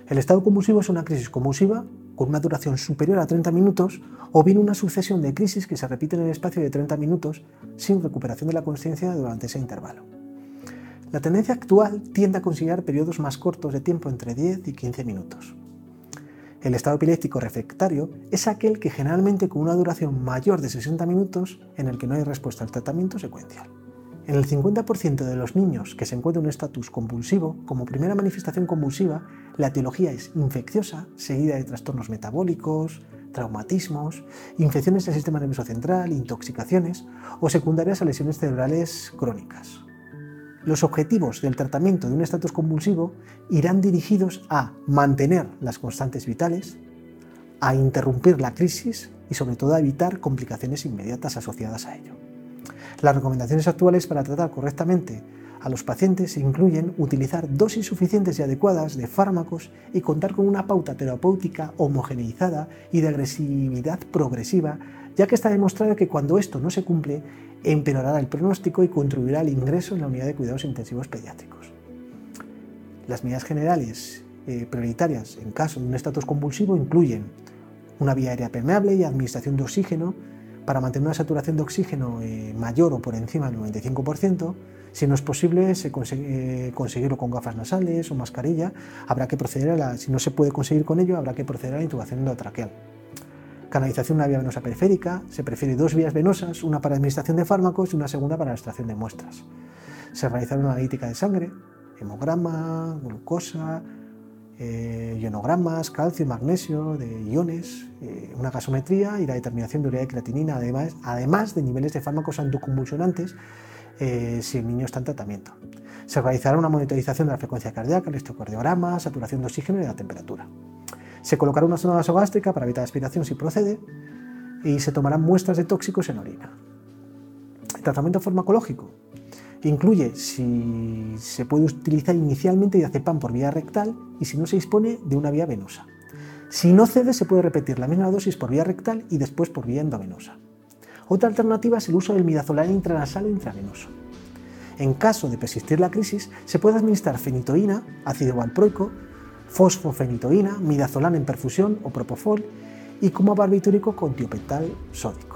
El estado convulsivo es una crisis convulsiva con una duración superior a 30 minutos o bien una sucesión de crisis que se repiten en el espacio de 30 minutos sin recuperación de la consciencia durante ese intervalo. La tendencia actual tiende a considerar periodos más cortos de tiempo entre 10 y 15 minutos. El estado epiléptico refractario es aquel que generalmente con una duración mayor de 60 minutos en el que no hay respuesta al tratamiento secuencial. En el 50% de los niños que se encuentran en un estatus convulsivo, como primera manifestación convulsiva, la etiología es infecciosa, seguida de trastornos metabólicos, traumatismos, infecciones del sistema nervioso central, intoxicaciones o secundarias a lesiones cerebrales crónicas. Los objetivos del tratamiento de un estatus convulsivo irán dirigidos a mantener las constantes vitales, a interrumpir la crisis y sobre todo a evitar complicaciones inmediatas asociadas a ello. Las recomendaciones actuales para tratar correctamente a los pacientes incluyen utilizar dosis suficientes y adecuadas de fármacos y contar con una pauta terapéutica homogeneizada y de agresividad progresiva, ya que está demostrado que cuando esto no se cumple, empeorará el pronóstico y contribuirá al ingreso en la unidad de cuidados intensivos pediátricos. Las medidas generales prioritarias en caso de un estatus convulsivo incluyen una vía aérea permeable y administración de oxígeno para mantener una saturación de oxígeno mayor o por encima del 95%. Si no es posible conseguirlo con gafas nasales o mascarilla, si no se puede conseguir con ello, habrá que proceder a la intubación endotraqueal. Canalización de una vía venosa periférica, se prefiere 2 vías venosas, una para administración de fármacos y una segunda para la extracción de muestras. Se realizará una analítica de sangre, hemograma, glucosa, ionogramas, calcio, magnesio, de iones, una gasometría y la determinación de urea y creatinina, además de niveles de fármacos anticonvulsionantes si el niño está en tratamiento. Se realizará una monitorización de la frecuencia cardíaca, el electrocardiograma, saturación de oxígeno y la temperatura. Se colocará una sonda nasogástrica para evitar aspiración si procede y se tomarán muestras de tóxicos en orina. El tratamiento farmacológico incluye si se puede utilizar inicialmente diazepam por vía rectal y si no se dispone de una vía venosa. Si no cede, se puede repetir la misma dosis por vía rectal y después por vía endovenosa. Otra alternativa es el uso del midazolam intranasal o intravenoso. En caso de persistir la crisis, se puede administrar fenitoína, ácido valproico, fosfofenitoína, midazolam en perfusión o propofol y como barbitúrico con tiopental sódico.